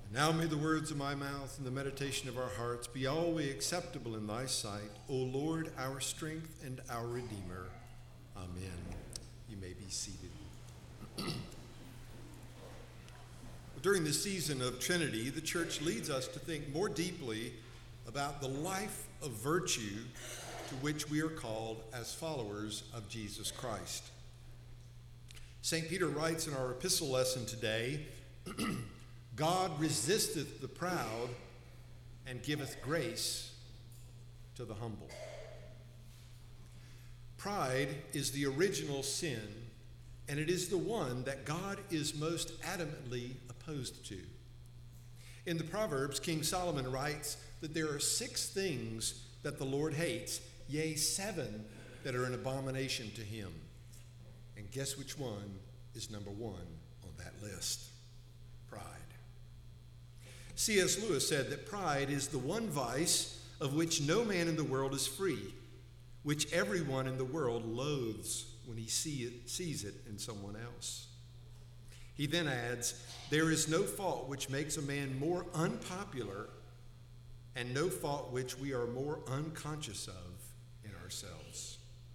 Now may the words of my mouth and the meditation of our hearts be always acceptable in thy sight, O Lord, our strength and our Redeemer. Amen. You may be seated. During the season of Trinity, the church leads us to think more deeply about the life of virtue to which we are called as followers of Jesus Christ. St. Peter writes in our epistle lesson today, God resisteth the proud and giveth grace to the humble. Pride is the original sin, and it is the one that God is most adamantly opposed to. In the Proverbs, King Solomon writes that there are 6 things that the Lord hates, yea, 7 that are an abomination to him. And guess which one is number 1 on that list? Pride. C.S. Lewis said that pride is the one vice of which no man in the world is free, which everyone in the world loathes when he sees it in someone else. He then adds, there is no fault which makes a man more unpopular, and no fault which we are more unconscious of in ourselves.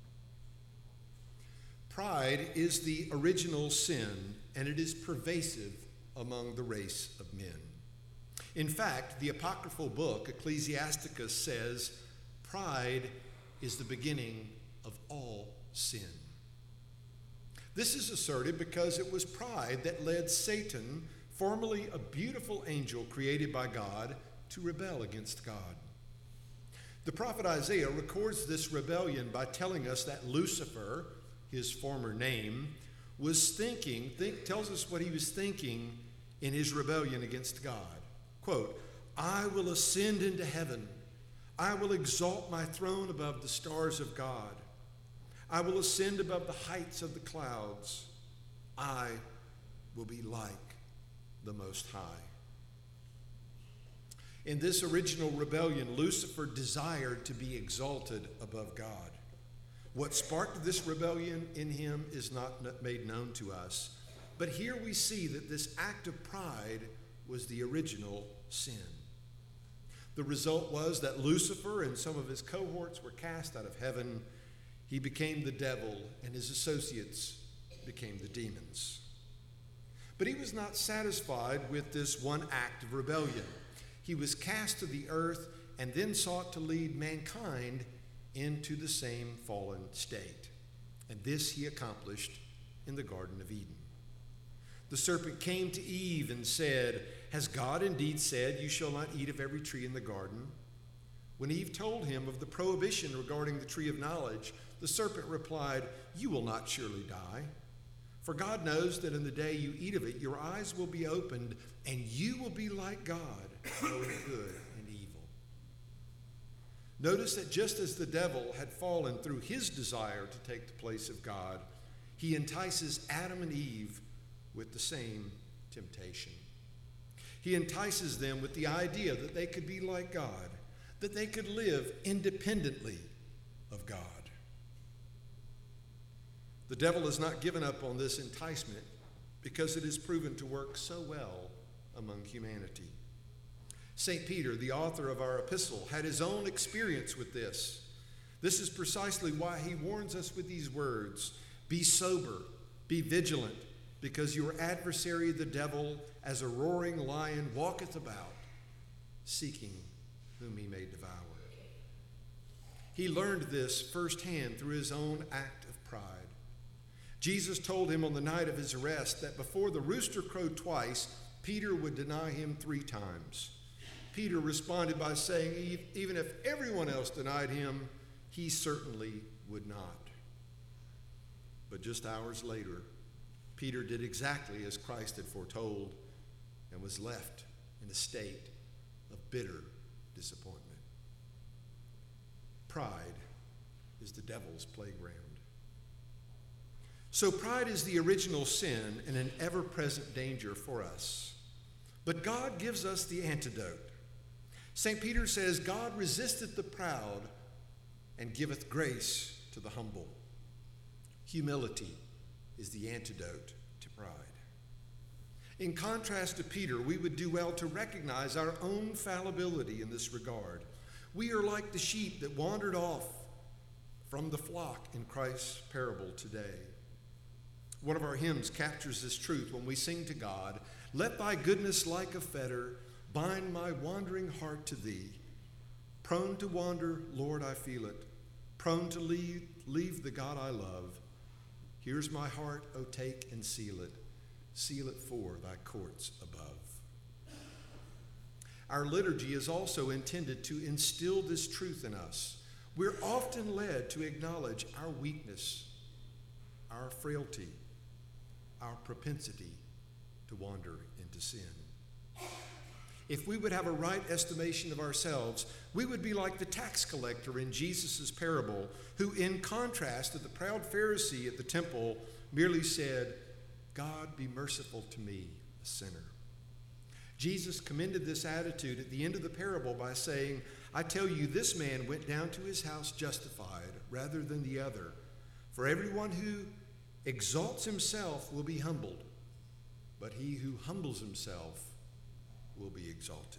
Pride is the original sin, and it is pervasive among the race of men. In fact, the apocryphal book, Ecclesiasticus, says, pride is the beginning of all sin. This is asserted because it was pride that led Satan, formerly a beautiful angel created by God, to rebel against God. The prophet Isaiah records this rebellion by telling us that Lucifer, his former name, tells us what he was thinking in his rebellion against God. Quote, I will ascend into heaven. I will exalt my throne above the stars of God. I will ascend above the heights of the clouds. I will be like the Most High. In this original rebellion, Lucifer desired to be exalted above God. What sparked this rebellion in him is not made known to us. But here we see that this act of pride was the original sin. The result was that Lucifer and some of his cohorts were cast out of heaven. He became the devil, and his associates became the demons. But he was not satisfied with this one act of rebellion. He was cast to the earth and then sought to lead mankind into the same fallen state. And this he accomplished in the Garden of Eden. The serpent came to Eve and said, has God indeed said, you shall not eat of every tree in the garden? When Eve told him of the prohibition regarding the tree of knowledge, the serpent replied, you will not surely die. For God knows that in the day you eat of it, your eyes will be opened, and you will be like God, knowing good and evil. Notice that just as the devil had fallen through his desire to take the place of God, he entices Adam and Eve with the same temptation. He entices them with the idea that they could be like God, that they could live independently of God. The devil has not given up on this enticement because it has proven to work so well among humanity. St. Peter, the author of our epistle, had his own experience with this. This is precisely why he warns us with these words, be sober, be vigilant, because your adversary the devil, as a roaring lion, walketh about, seeking whom he may devour. He learned this firsthand through his own act of pride. Jesus told him on the night of his arrest that before the rooster crowed twice, Peter would deny him 3 times. Peter responded by saying, even if everyone else denied him, he certainly would not. But just hours later, Peter did exactly as Christ had foretold and was left in a state of bitter disappointment. Pride is the devil's playground. So pride is the original sin and an ever-present danger for us. But God gives us the antidote. St. Peter says, God resisteth the proud and giveth grace to the humble. Humility is the antidote to pride. In contrast to Peter, we would do well to recognize our own fallibility in this regard. We are like the sheep that wandered off from the flock in Christ's parable today. One of our hymns captures this truth when we sing to God, "Let thy goodness like a fetter bind my wandering heart to thee. Prone to wander, Lord, I feel it. Prone to leave the God I love. Here's my heart, oh take and seal it. Seal it for thy courts above." Our liturgy is also intended to instill this truth in us. We're often led to acknowledge our weakness, our frailty, our propensity to wander into sin. If we would have a right estimation of ourselves, we would be like the tax collector in Jesus' parable, who, in contrast to the proud Pharisee at the temple, merely said, "God, be merciful to me, a sinner." Jesus commended this attitude at the end of the parable by saying, "I tell you, this man went down to his house justified rather than the other. For everyone who exalts himself will be humbled, but he who humbles himself will be exalted."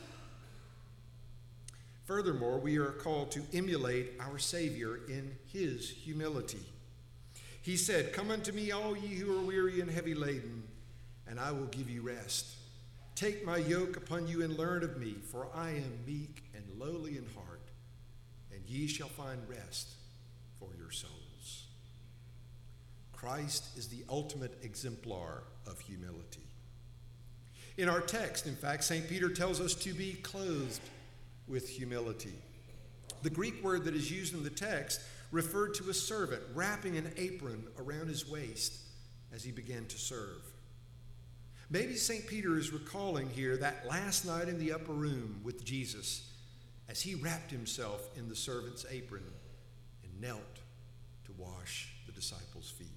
Furthermore, we are called to emulate our Savior in his humility. He said, "Come unto me, all ye who are weary and heavy laden, and I will give you rest. Take my yoke upon you and learn of me, for I am meek and lowly in heart, and ye shall find rest for your souls." Christ is the ultimate exemplar of humility. In our text, in fact, St. Peter tells us to be clothed with humility. The Greek word that is used in the text referred to a servant wrapping an apron around his waist as he began to serve. Maybe St. Peter is recalling here that last night in the upper room with Jesus as he wrapped himself in the servant's apron and knelt to wash the disciples' feet.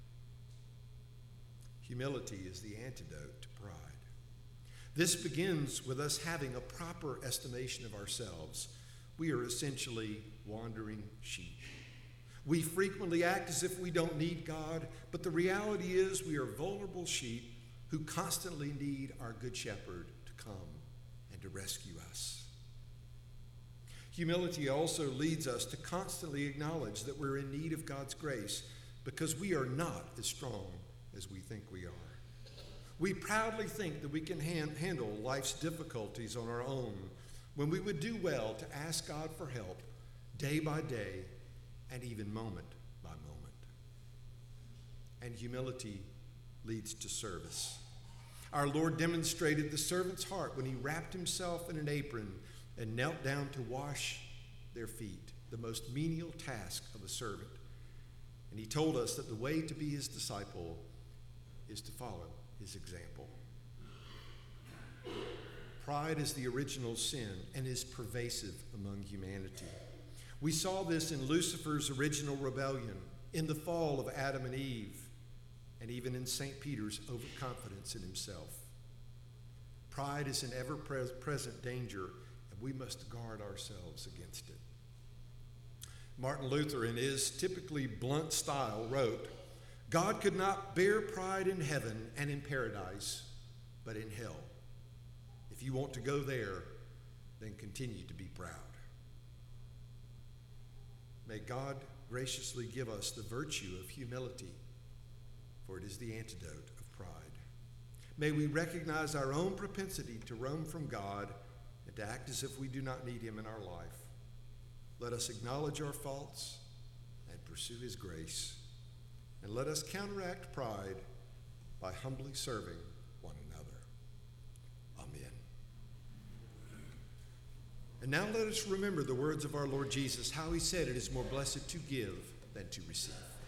Humility is the antidote to pride. This begins with us having a proper estimation of ourselves. We are essentially wandering sheep. We frequently act as if we don't need God, but the reality is we are vulnerable sheep who constantly need our good shepherd to come and to rescue us. Humility also leads us to constantly acknowledge that we're in need of God's grace because we are not as strong as we think we are. We proudly think that we can handle life's difficulties on our own when we would do well to ask God for help day by day and even moment by moment. And humility leads to service. Our Lord demonstrated the servant's heart when he wrapped himself in an apron and knelt down to wash their feet, the most menial task of a servant. And he told us that the way to be his disciple is to follow his example. Pride is the original sin and is pervasive among humanity. We saw this in Lucifer's original rebellion, in the fall of Adam and Eve, and even in St. Peter's overconfidence in himself. Pride is an ever-present danger, and we must guard ourselves against it. Martin Luther, in his typically blunt style, wrote, "God could not bear pride in heaven and in paradise, but in hell. If you want to go there, then continue to be proud." May God graciously give us the virtue of humility, for it is the antidote of pride. May we recognize our own propensity to roam from God and to act as if we do not need him in our life. Let us acknowledge our faults and pursue his grace. And let us counteract pride by humbly serving one another. Amen. And now let us remember the words of our Lord Jesus, how he said it is more blessed to give than to receive.